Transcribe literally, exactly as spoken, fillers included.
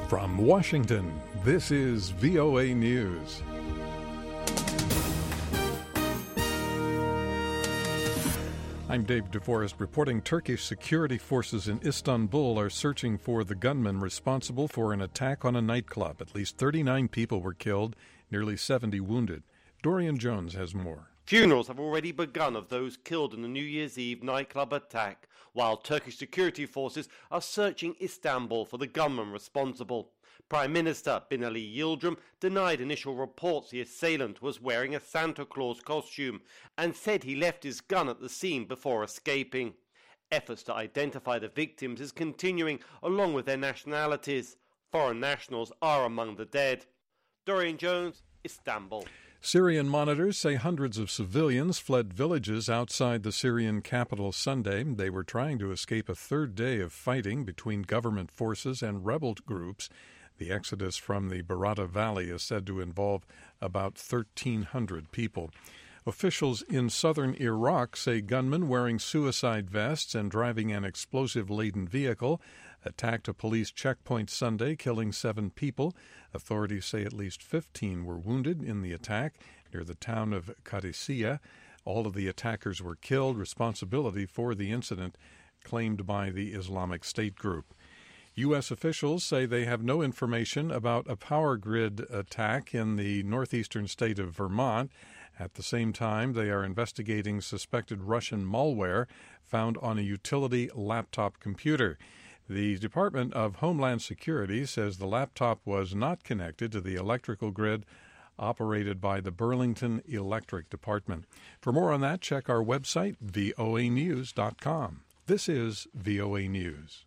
From Washington, this is V O A News. I'm Dave DeForest reporting Turkish security forces in Istanbul are searching for the gunman responsible for an attack on a nightclub. At least thirty-nine people were killed, nearly seventy wounded. Dorian Jones has more. Funerals have already begun of those killed in the New Year's Eve nightclub attack, while Turkish security forces are searching Istanbul for the gunman responsible. Prime Minister Binali Yildirim denied initial reports the assailant was wearing a Santa Claus costume and said he left his gun at the scene before escaping. Efforts to identify the victims is continuing along with their nationalities. Foreign nationals are among the dead. Dorian Jones, Istanbul. Syrian monitors say hundreds of civilians fled villages outside the Syrian capital Sunday. They were trying to escape a third day of fighting between government forces and rebel groups. The exodus from the Barata Valley is said to involve about thirteen hundred people. Officials in southern Iraq say gunmen wearing suicide vests and driving an explosive-laden vehicle attacked a police checkpoint Sunday, killing seven people. Authorities say at least fifteen were wounded in the attack near the town of Qadisiyah. All of the attackers were killed. Responsibility for the incident claimed by the Islamic State group. U S officials say they have no information about a power grid attack in the northeastern state of Vermont. At the same time, they are investigating suspected Russian malware found on a utility laptop computer. The Department of Homeland Security says the laptop was not connected to the electrical grid operated by the Burlington Electric Department. For more on that, check our website, V O A news dot com. This is V O A News.